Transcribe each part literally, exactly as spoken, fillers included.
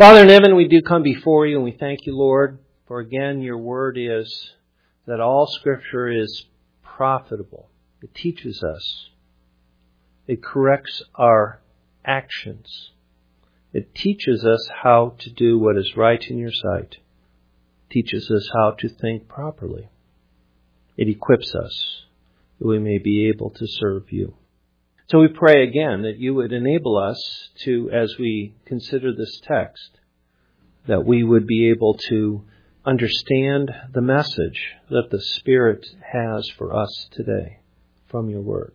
Father in heaven, we do come before you and we thank you, Lord, for again your word is that all Scripture is profitable. It teaches us. It corrects our actions. It teaches us how to do what is right in your sight. It teaches us how to think properly. It equips us that we may be able to serve you. So we pray again that you would enable us to, as we consider this text, that we would be able to understand the message that the Spirit has for us today from your word.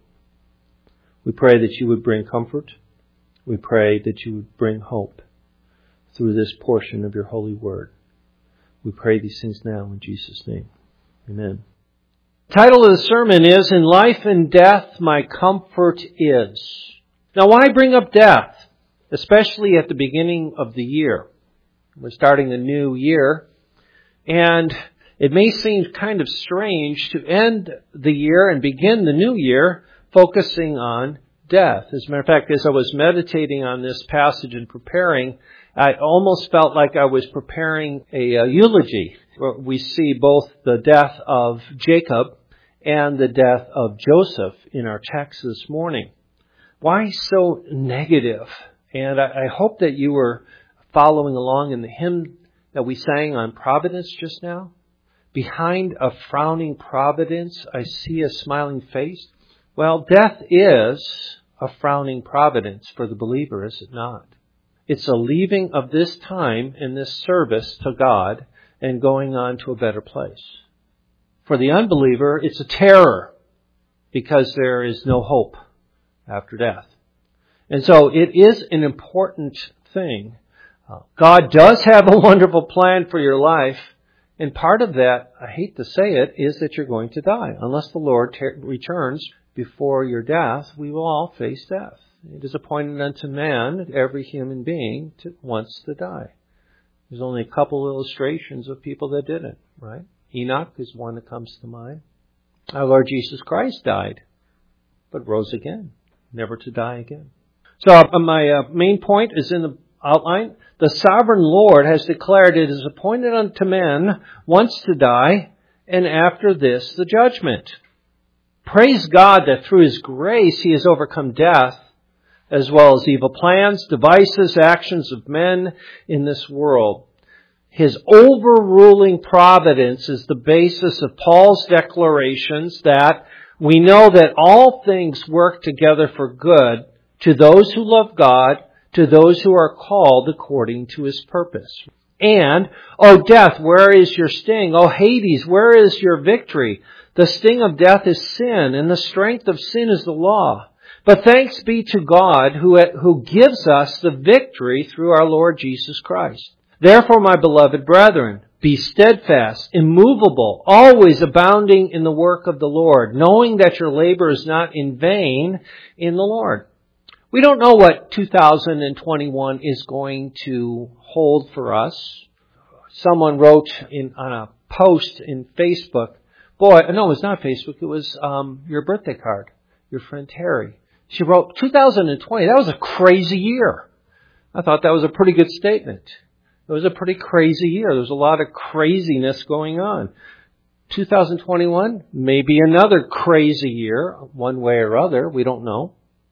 We pray that you would bring comfort. We pray that you would bring hope through this portion of your holy word. We pray these things now in Jesus' name. Amen. The title of the sermon is, In Life and Death, My Comfort Is. Now, why bring up death, especially at the beginning of the year? We're starting a new year, and it may seem kind of strange to end the year and begin the new year focusing on death. As a matter of fact, as I was meditating on this passage and preparing, I almost felt like I was preparing a, a eulogy. We see both the death of Jacob and the death of Joseph in our text this morning. Why so negative? And I, I hope that you were following along in the hymn that we sang on providence just now. Behind a frowning providence, I see a smiling face. Well, death is a frowning providence for the believer, is it not? It's a leaving of this time and this service to God and going on to a better place. For the unbeliever, it's a terror because there is no hope after death. And so it is an important thing. God does have a wonderful plan for your life. And part of that, I hate to say it, is that you're going to die. Unless the Lord ter- returns before your death, we will all face death. It is appointed unto man, every human being, to, wants to die. There's only a couple illustrations of people that didn't, right? Enoch is one that comes to mind. Our Lord Jesus Christ died, but rose again, never to die again. So uh, my uh, main point is in the outline. The sovereign Lord has declared it is appointed unto men once to die, and after this the judgment. Praise God that through His grace He has overcome death, as well as evil plans, devices, actions of men in this world. His overruling providence is the basis of Paul's declarations that we know that all things work together for good to those who love God, to those who are called according to His purpose. And, O death, where is your sting? O Hades, where is your victory? The sting of death is sin, and the strength of sin is the law. But thanks be to God who, who gives us the victory through our Lord Jesus Christ. Therefore, my beloved brethren, be steadfast, immovable, always abounding in the work of the Lord, knowing that your labor is not in vain in the Lord. We don't know what two thousand twenty-one is going to hold for us. Someone wrote in on a post in Facebook, boy, no, it was not Facebook, it was um, your birthday card, your friend Terry. She wrote, two thousand twenty, that was a crazy year. I thought that was a pretty good statement. It was a pretty crazy year. There was a lot of craziness going on. two thousand twenty-one, maybe another crazy year, one way or other. We don't know.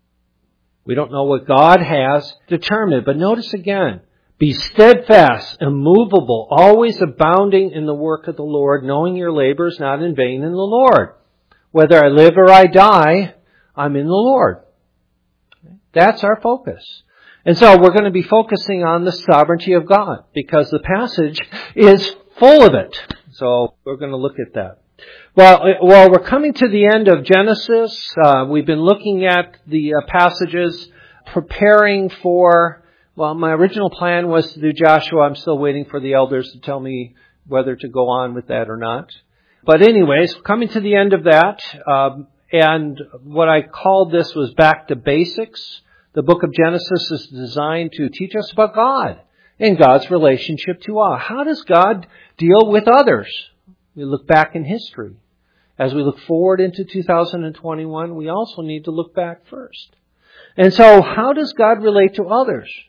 We don't know what God has determined. But notice again, be steadfast, immovable, always abounding in the work of the Lord, knowing your labor is not in vain in the Lord. Whether I live or I die, I'm in the Lord. That's our focus. And so we're going to be focusing on the sovereignty of God because the passage is full of it. So we're going to look at that. Well, well, we're coming to the end of Genesis. Uh, we've been looking at the uh, passages, preparing for, well, my original plan was to do Joshua. I'm still waiting for the elders to tell me whether to go on with that or not. But anyways, coming to the end of that, um, and what I called this was back to basics. The book of Genesis is designed to teach us about God and God's relationship to us. How does God deal with others? We look back in history. As we look forward into two thousand twenty-one, we also need to look back first. And so, how does God relate to others?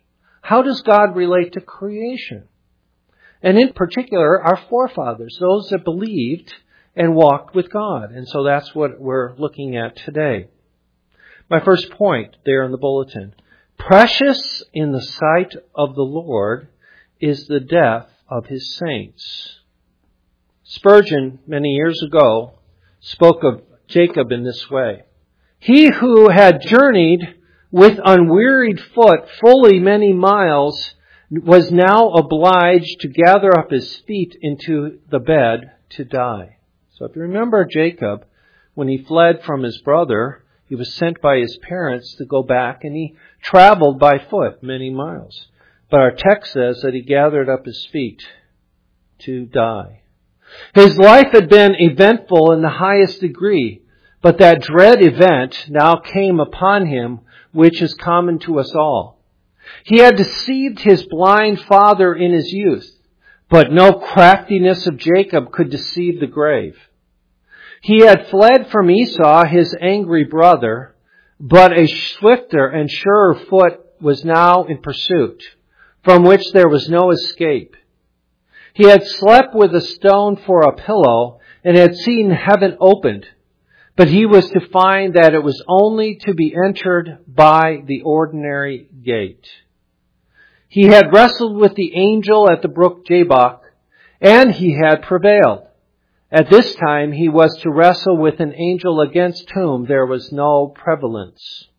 How does God relate to creation? And in particular, our forefathers, those that believed and walked with God. And so that's what we're looking at today. My first point there in the bulletin. Precious in the sight of the Lord is the death of His saints. Spurgeon, many years ago, spoke of Jacob in this way. He who had journeyed with unwearied foot fully many miles was now obliged to gather up his feet into the bed to die. So if you remember Jacob, when he fled from his brother, he was sent by his parents to go back, and he traveled by foot many miles. But our text says that he gathered up his feet to die. His life had been eventful in the highest degree, but that dread event now came upon him, which is common to us all. He had deceived his blind father in his youth, but no craftiness of Jacob could deceive the grave. He had fled from Esau, his angry brother, but a swifter and surer foot was now in pursuit, from which there was no escape. He had slept with a stone for a pillow and had seen heaven opened, but he was to find that it was only to be entered by the ordinary gate. He had wrestled with the angel at the brook Jabbok, and he had prevailed. At this time he was to wrestle with an angel against whom there was no prevalence.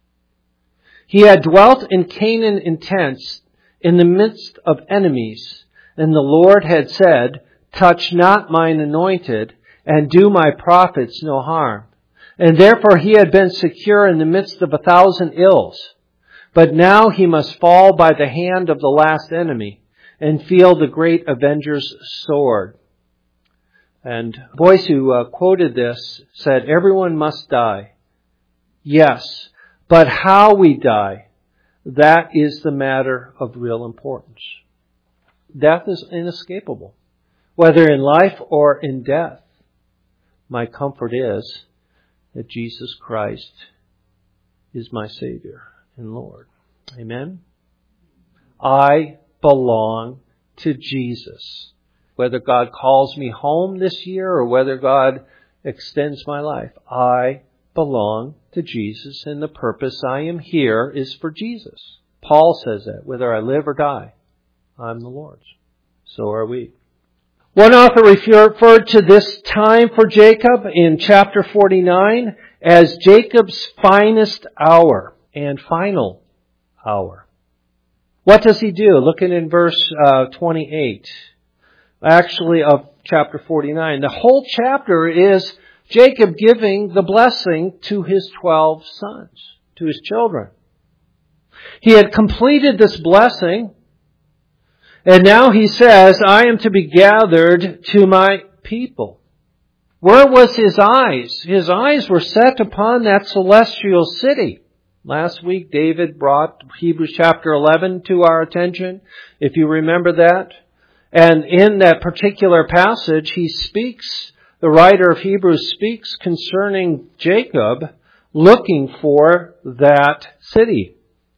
He had dwelt in Canaan in tents in the midst of enemies, and the Lord had said, "Touch not mine anointed, and do my prophets no harm." And therefore he had been secure in the midst of a thousand ills. But now he must fall by the hand of the last enemy and feel the great avenger's sword. And a voice who uh, quoted this said, "Everyone must die." Yes, but how we die, that is the matter of real importance. Death is inescapable, whether in life or in death. My comfort is that Jesus Christ is my Savior and Lord. Amen? I belong to Jesus. Whether God calls me home this year or whether God extends my life, I belong to Jesus, and the purpose I am here is for Jesus. Paul says that, whether I live or die, I'm the Lord's. So are we. One author referred to this time for Jacob in chapter forty-nine as Jacob's finest hour and final hour. What does he do? Looking in verse uh, twenty-eight, actually of chapter forty-nine. The whole chapter is Jacob giving the blessing to his twelve sons, to his children. He had completed this blessing, and now he says, "I am to be gathered to my people." Where was his eyes? His eyes were set upon that celestial city. Last week, David brought Hebrews chapter eleven to our attention, if you remember that. And in that particular passage, he speaks, the writer of Hebrews speaks concerning Jacob looking for that city.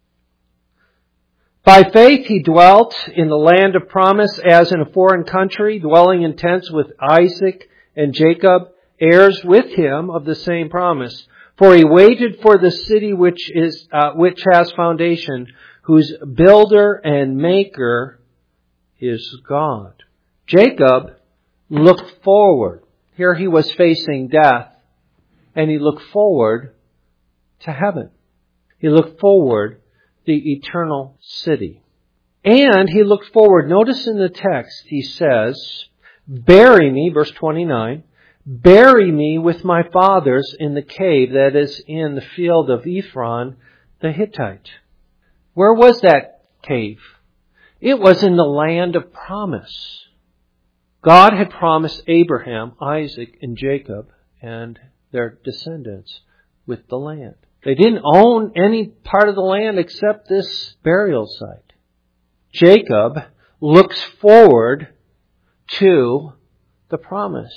By faith he dwelt in the land of promise as in a foreign country, dwelling in tents with Isaac and Jacob, heirs with him of the same promise. For he waited for the city which is uh, which has foundation, whose builder and maker is God. Jacob looked forward. Here he was facing death, and he looked forward to heaven. He looked forward the eternal city. And he looked forward. Notice in the text he says, "Bury me," verse twenty-nine, "bury me with my fathers in the cave that is in the field of Ephron the Hittite." Where was that cave? It was in the land of promise. God had promised Abraham, Isaac, and Jacob and their descendants with the land. They didn't own any part of the land except this burial site. Jacob looks forward to the promise.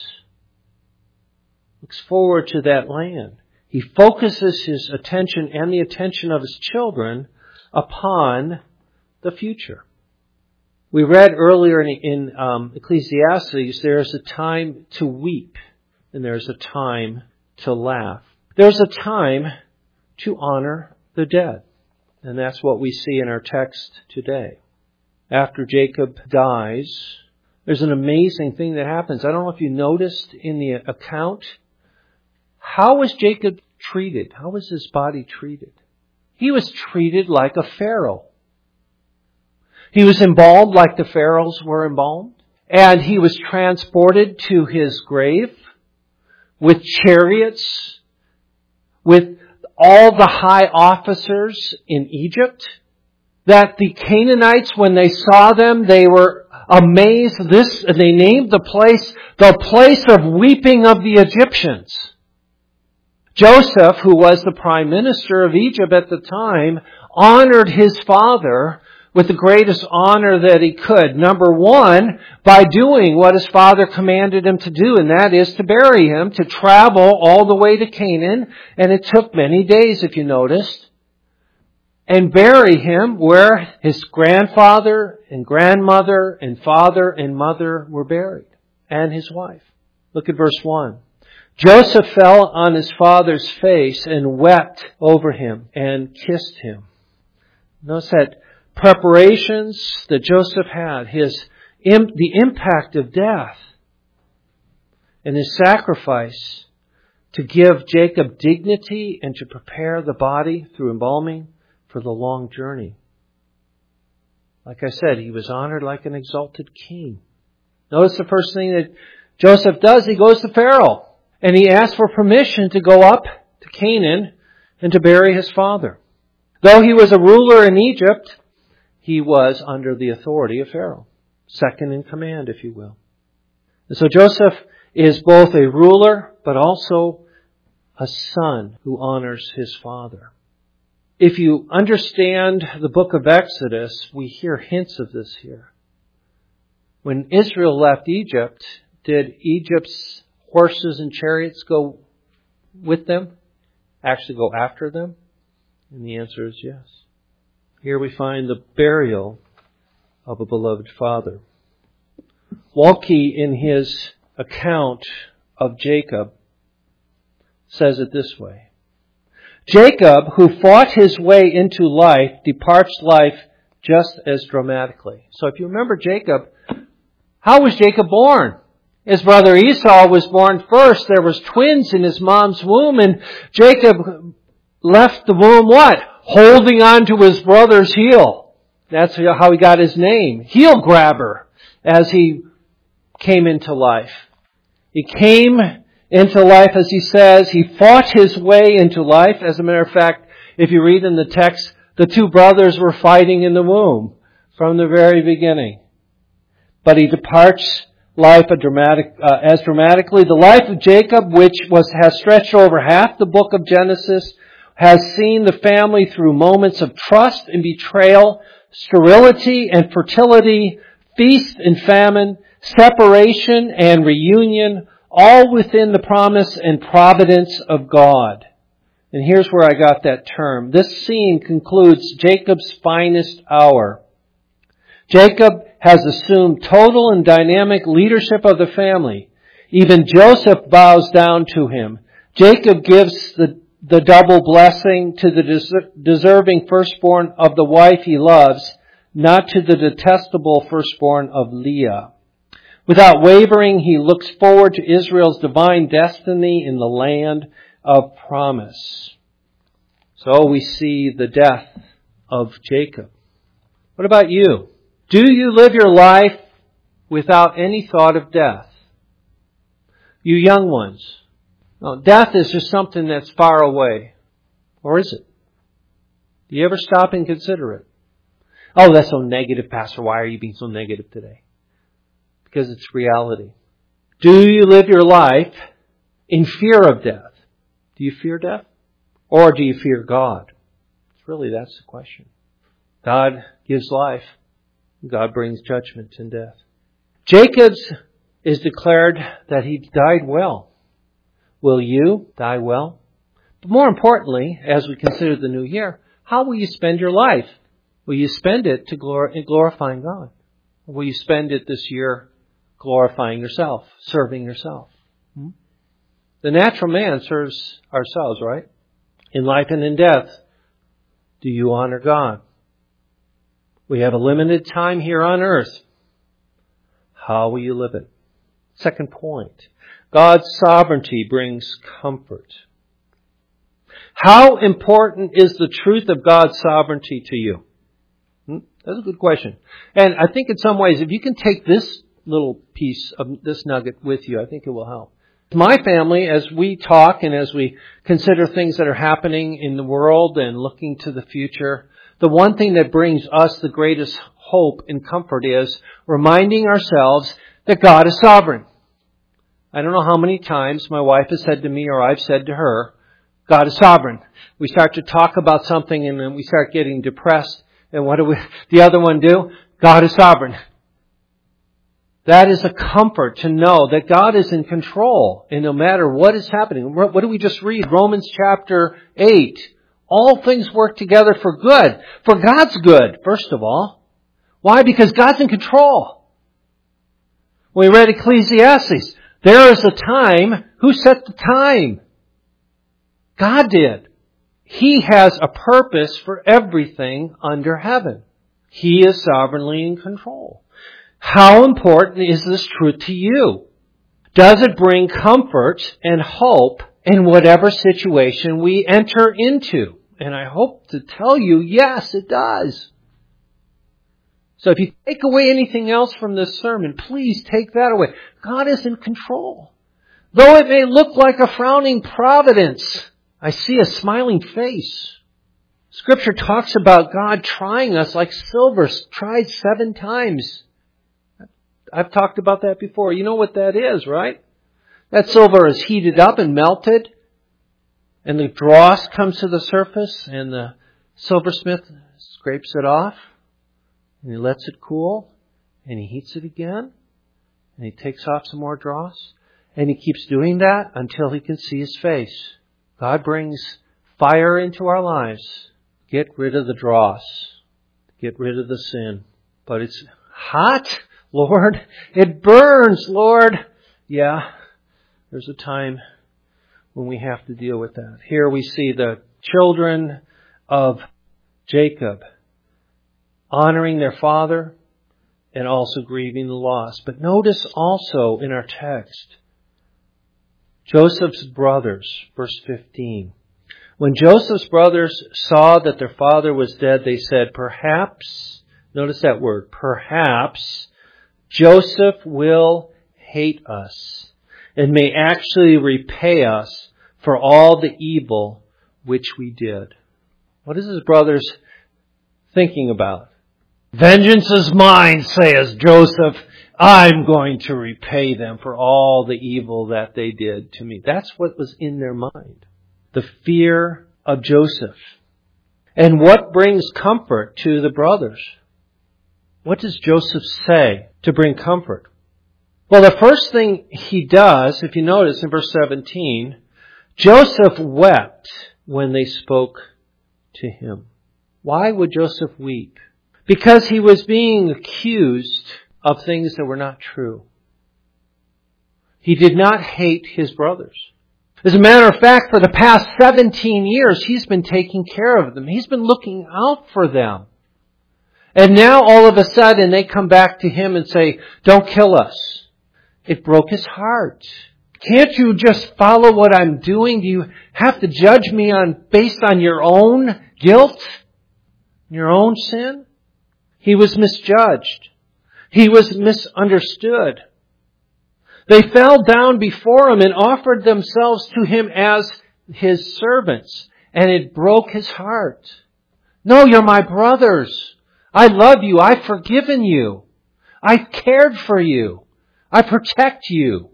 Looks forward to that land. He focuses his attention and the attention of his children upon the future. We read earlier in, in um, Ecclesiastes, there's a time to weep and there's a time to laugh. There's a time to honor the dead. And that's what we see in our text today. After Jacob dies, there's an amazing thing that happens. I don't know if you noticed in the account, how was Jacob treated? How was his body treated? He was treated like a pharaoh. He was embalmed like the pharaohs were embalmed. And he was transported to his grave with chariots, with all the high officers in Egypt, that the Canaanites, when they saw them, they were amazed. This, they named the place, the place of weeping of the Egyptians. Joseph, who was the prime minister of Egypt at the time, honored his father with the greatest honor that he could. Number one, by doing what his father commanded him to do, and that is to bury him, to travel all the way to Canaan. And it took many days, if you noticed. And bury him where his grandfather and grandmother and father and mother were buried. And his wife. Look at verse one. Joseph fell on his father's face and wept over him and kissed him. Notice that preparations that Joseph had, his the impact of death and his sacrifice to give Jacob dignity and to prepare the body through embalming for the long journey. Like I said, he was honored like an exalted king. Notice the first thing that Joseph does, he goes to Pharaoh and he asks for permission to go up to Canaan and to bury his father. Though he was a ruler in Egypt, he was under the authority of Pharaoh. Second in command, if you will. And so Joseph is both a ruler, but also a son who honors his father. If you understand the book of Exodus, we hear hints of this here. When Israel left Egypt, did Egypt's horses and chariots go with them? Actually go after them? And the answer is yes. Here we find the burial of a beloved father. Walke, in his account of Jacob, says it this way. Jacob, who fought his way into life, departs life just as dramatically. So if you remember Jacob, how was Jacob born? His brother Esau was born first. There was twins in his mom's womb, and Jacob left the womb what? Holding on to his brother's heel. That's how he got his name. Heel grabber, as he came into life. He came into life, as he says, he fought his way into life. As a matter of fact, if you read in the text, the two brothers were fighting in the womb from the very beginning. But he departs life a dramatic, uh, as dramatically. The life of Jacob, which was has stretched over half the book of Genesis, has seen the family through moments of trust and betrayal, sterility and fertility, feast and famine, separation and reunion, all within the promise and providence of God. And here's where I got that term. This scene concludes Jacob's finest hour. Jacob has assumed total and dynamic leadership of the family. Even Joseph bows down to him. Jacob gives the, the double blessing to the des- deserving firstborn of the wife he loves, not to the detestable firstborn of Leah. Without wavering, he looks forward to Israel's divine destiny in the land of promise. So we see the death of Jacob. What about you? Do you live your life without any thought of death? You young ones. No, death is just something that's far away. Or is it? Do you ever stop and consider it? Oh, that's so negative, Pastor. Why are you being so negative today? Because it's reality. Do you live your life in fear of death? Do you fear death? Or do you fear God? It's really, that's the question. God gives life. God brings judgment and death. Jacob's is declared that he died well. Will you die well? But more importantly, as we consider the new year, how will you spend your life? Will you spend it to glor- glorifying God? Or will you spend it this year glorifying yourself, serving yourself? Hmm? The natural man serves ourselves, right? In life and in death, do you honor God? We have a limited time here on earth. How will you live it? Second point. God's sovereignty brings comfort. How important is the truth of God's sovereignty to you? Hmm? That's a good question. And I think in some ways, if you can take this little piece of this nugget with you, I think it will help. My family, as we talk and as we consider things that are happening in the world and looking to the future, the one thing that brings us the greatest hope and comfort is reminding ourselves that God is sovereign. I don't know how many times my wife has said to me or I've said to her, God is sovereign. We start to talk about something and then we start getting depressed. And what do we, the other one do? God is sovereign. That is a comfort to know that God is in control. And no matter what is happening, what do we just read? Romans chapter eight. All things work together for good. For God's good, first of all. Why? Because God's in control. We read Ecclesiastes. There is a time. Who set the time? God did. He has a purpose for everything under heaven. He is sovereignly in control. How important is this truth to you? Does it bring comfort and hope in whatever situation we enter into? And I hope to tell you, yes, it does. So if you take away anything else from this sermon, please take that away. God is in control. Though it may look like a frowning providence, I see a smiling face. Scripture talks about God trying us like silver, tried seven times. I've talked about that before. You know what that is, right? That silver is heated up and melted, and the dross comes to the surface, and the silversmith scrapes it off, and he lets it cool, and he heats it again, and he takes off some more dross, and he keeps doing that until he can see his face. God brings fire into our lives. Get rid of the dross. Get rid of the sin. But it's hot, Lord. It burns, Lord. Yeah, there's a time when we have to deal with that. Here we see the children of Jacob honoring their father and also grieving the loss. But notice also in our text, Joseph's brothers, verse fifteen. When Joseph's brothers saw that their father was dead, they said, perhaps, notice that word, perhaps Joseph will hate us and may actually repay us for all the evil which we did. What is his brothers thinking about? Vengeance is mine, says Joseph. I'm going to repay them for all the evil that they did to me. That's what was in their mind. The fear of Joseph. And what brings comfort to the brothers? What does Joseph say to bring comfort? Well, the first thing he does, if you notice in verse seventeen, Joseph wept when they spoke to him. Why would Joseph weep? Because he was being accused of things that were not true. He did not hate his brothers. As a matter of fact, for the past seventeen years, he's been taking care of them. He's been looking out for them. And now all of a sudden they come back to him and say, don't kill us. It broke his heart. Can't you just follow what I'm doing? Do you have to judge me on based on your own guilt? Your own sin? He was misjudged. He was misunderstood. They fell down before him and offered themselves to him as his servants. And it broke his heart. No, you're my brothers. I love you. I've forgiven you. I've cared for you. I protect you.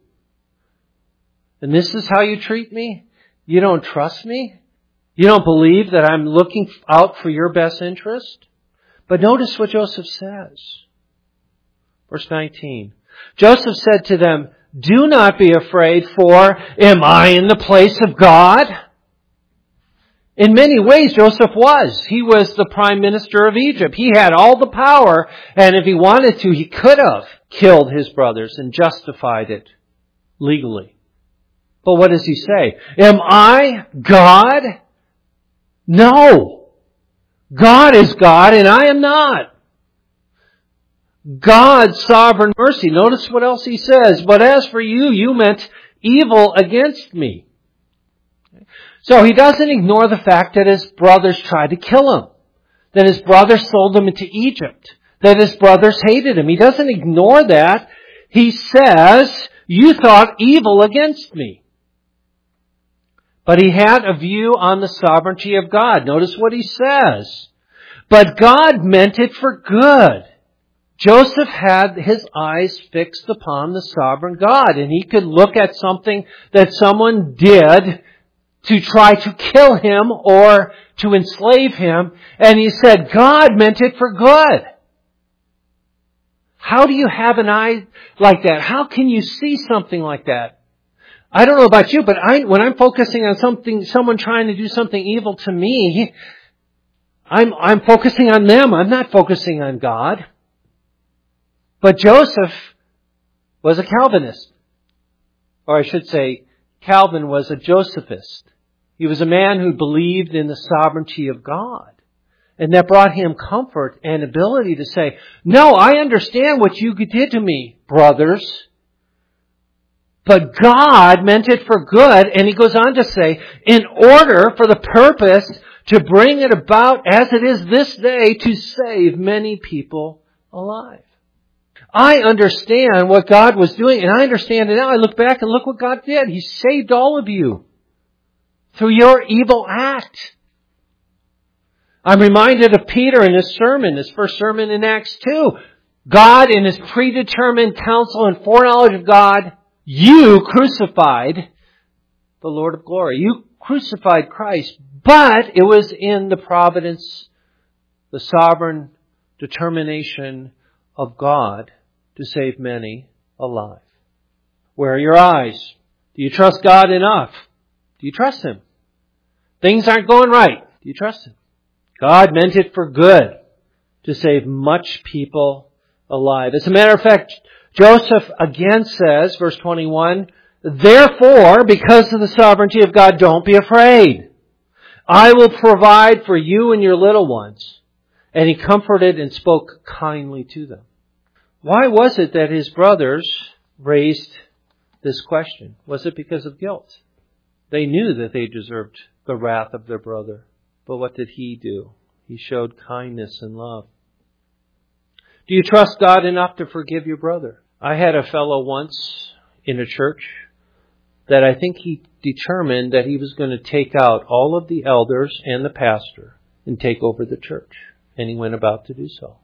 And this is how you treat me? You don't trust me? You don't believe that I'm looking out for your best interest? But notice what Joseph says. Verse nineteen. Joseph said to them, do not be afraid, for am I in the place of God? In many ways, Joseph was. He was the prime minister of Egypt. He had all the power, and if he wanted to, he could have killed his brothers and justified it legally. But what does he say? Am I God? No. God is God, and I am not. God's sovereign mercy. Notice what else he says. But as for you, you meant evil against me. So he doesn't ignore the fact that his brothers tried to kill him, that his brothers sold him into Egypt, that his brothers hated him. He doesn't ignore that. He says, you thought evil against me. But he had a view on the sovereignty of God. Notice what he says. But God meant it for good. Joseph had his eyes fixed upon the sovereign God, and he could look at something that someone did to try to kill him or to enslave him. And he said, God meant it for good. How do you have an eye like that? How can you see something like that? I don't know about you, but I, when I'm focusing on something, someone trying to do something evil to me, I'm, I'm focusing on them. I'm not focusing on God. But Joseph was a Calvinist. Or I should say, Calvin was a Josephist. He was a man who believed in the sovereignty of God. And that brought him comfort and ability to say, no, I understand what you did to me, brothers. But God meant it for good. And he goes on to say, in order for the purpose to bring it about as it is this day to save many people alive. I understand what God was doing, and I understand it now. I look back and look what God did. He saved all of you through your evil act. I'm reminded of Peter in his sermon, his first sermon in Acts two. God, in His predetermined counsel and foreknowledge of God, you crucified the Lord of glory. You crucified Christ, but it was in the providence, the sovereign determination of God to save many alive. Where are your eyes? Do you trust God enough? Do you trust Him? Things aren't going right. Do you trust Him? God meant it for good to save much people alive. As a matter of fact, Joseph again says, verse twenty-one, therefore, because of the sovereignty of God, don't be afraid. I will provide for you and your little ones. And he comforted and spoke kindly to them. Why was it that his brothers raised this question? Was it because of guilt? They knew that they deserved the wrath of their brother. But what did he do? He showed kindness and love. Do you trust God enough to forgive your brother? I had a fellow once in a church that I think he determined that he was going to take out all of the elders and the pastor and take over the church. And he went about to do so.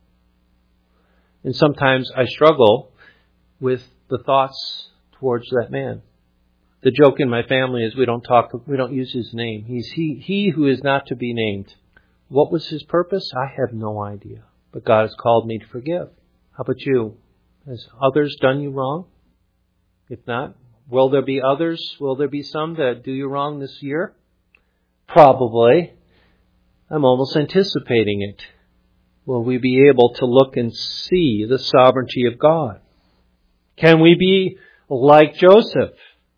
And sometimes I struggle with the thoughts towards that man. The joke in my family is we don't talk, we don't use his name. He's he, he who is not to be named. What was his purpose? I have no idea. But God has called me to forgive. How about you? Has others done you wrong? If not, will there be others? Will there be some that do you wrong this year? Probably. I'm almost anticipating it. Will we be able to look and see the sovereignty of God? Can we be like Joseph?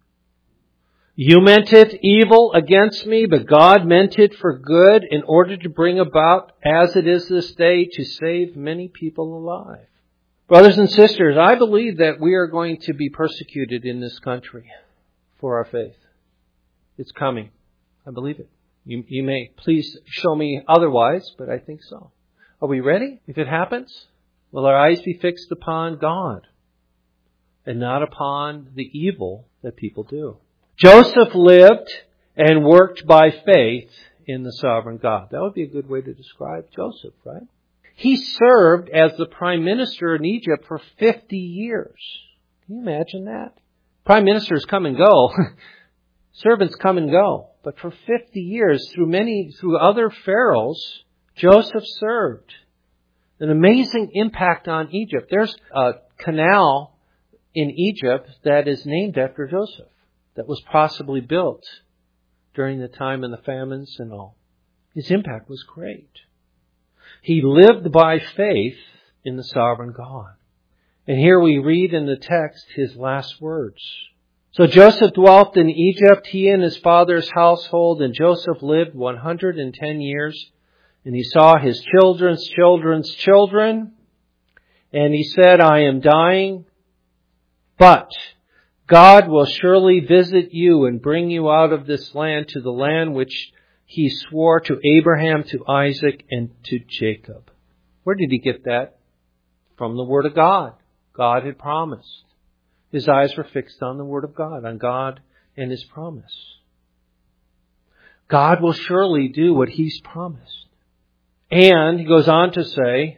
You meant it evil against me, but God meant it for good in order to bring about, as it is this day, to save many people alive. Brothers and sisters, I believe that we are going to be persecuted in this country for our faith. It's coming. I believe it. You, you may please show me otherwise, but I think so. Are we ready? If it happens, will our eyes be fixed upon God and not upon the evil that people do? Joseph lived and worked by faith in the sovereign God. That would be a good way to describe Joseph, right? He served as the prime minister in Egypt for fifty years. Can you imagine that? Prime ministers come and go. Servants come and go. But for fifty years, through many, through other pharaohs, Joseph served. An amazing impact on Egypt. There's a canal in Egypt that is named after Joseph, that was possibly built during the time of the famines and all. His impact was great. He lived by faith in the sovereign God. And here we read in the text his last words. So Joseph dwelt in Egypt, he and his father's household, and Joseph lived one hundred ten years. And he saw his children's children's children. And he said, I am dying, but God will surely visit you and bring you out of this land to the land which He swore to Abraham, to Isaac, and to Jacob. Where did he get that? From the Word of God. God had promised. His eyes were fixed on the Word of God, on God and His promise. God will surely do what He's promised. And he goes on to say,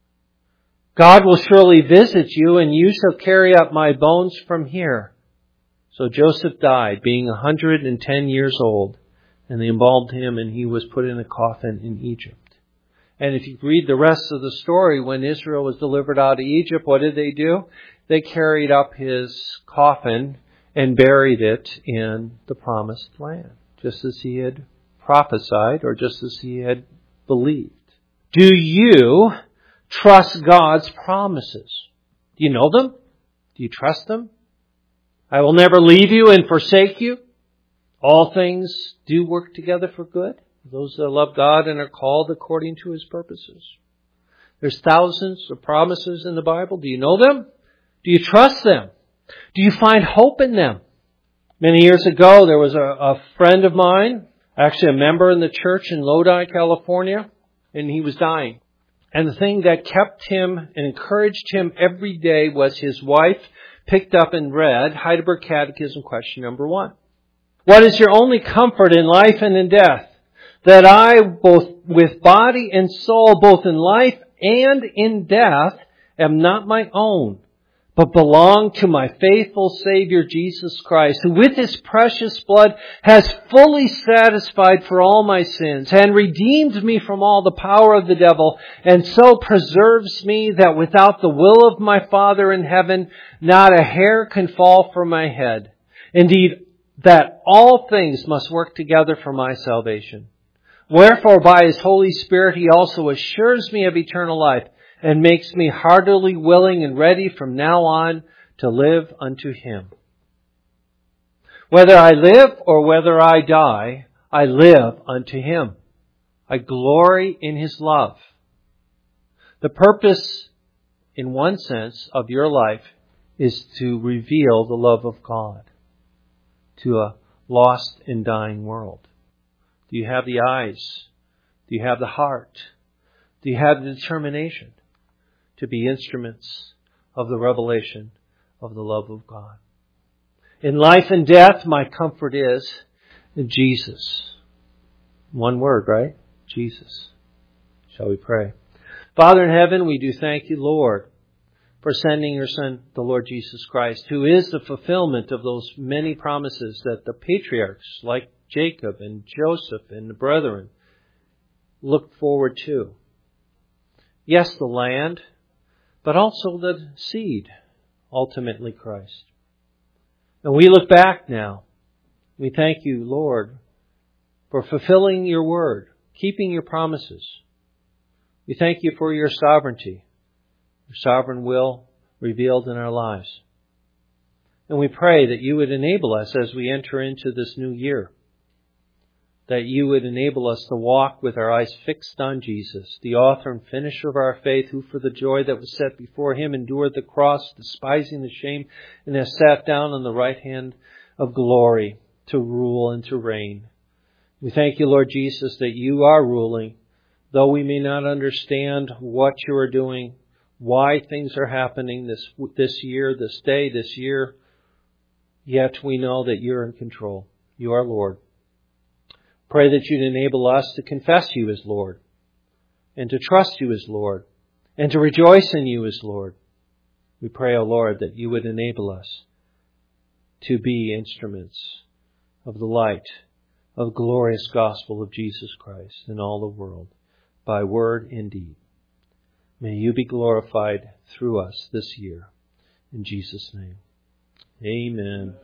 God will surely visit you, and you shall carry up my bones from here. So Joseph died, being one hundred ten years old, and they embalmed him, and he was put in a coffin in Egypt. And if you read the rest of the story, when Israel was delivered out of Egypt, what did they do? They carried up his coffin and buried it in the promised land, just as he had prophesied, or just as he had believed. Do you trust God's promises? Do you know them? Do you trust them? I will never leave you and forsake you. All things do work together for good. Those that love God and are called according to His purposes. There's thousands of promises in the Bible. Do you know them? Do you trust them? Do you find hope in them? Many years ago, there was a, a friend of mine, actually a member in the church in Lodi, California, and he was dying. And the thing that kept him and encouraged him every day was his wife picked up and read Heidelberg Catechism question number one. What is your only comfort in life and in death? That I, both with body and soul, both in life and in death, am not my own, but belong to my faithful Savior Jesus Christ, who with His precious blood has fully satisfied for all my sins and redeemed me from all the power of the devil, and so preserves me that without the will of my Father in heaven, not a hair can fall from my head. Indeed, that all things must work together for my salvation. Wherefore, by His Holy Spirit, He also assures me of eternal life, and makes me heartily willing and ready from now on to live unto Him. Whether I live or whether I die, I live unto Him. I glory in His love. The purpose, in one sense, of your life is to reveal the love of God to a lost and dying world. Do you have the eyes? Do you have the heart? Do you have the determination to be instruments of the revelation of the love of God? In life and death, my comfort is in Jesus. One word, right? Jesus. Shall we pray? Father in heaven, we do thank You, Lord, for sending Your Son, the Lord Jesus Christ, who is the fulfillment of those many promises that the patriarchs, like Jacob and Joseph and the brethren, looked forward to. Yes, the land, but also the seed, ultimately Christ. And we look back now. We thank You, Lord, for fulfilling Your word, keeping Your promises. We thank You for Your sovereignty, Your sovereign will revealed in our lives. And we pray that You would enable us as we enter into this new year, that You would enable us to walk with our eyes fixed on Jesus, the author and finisher of our faith, who for the joy that was set before Him endured the cross, despising the shame, and has sat down on the right hand of glory to rule and to reign. We thank You, Lord Jesus, that You are ruling, though we may not understand what You are doing, why things are happening this this year, this day, this year, yet we know that You're in control. You are Lord. Pray that You'd enable us to confess You as Lord, and to trust You as Lord, and to rejoice in You as Lord. We pray, O Lord, that You would enable us to be instruments of the light of the glorious gospel of Jesus Christ in all the world, by word and deed. May You be glorified through us this year. In Jesus' name, amen.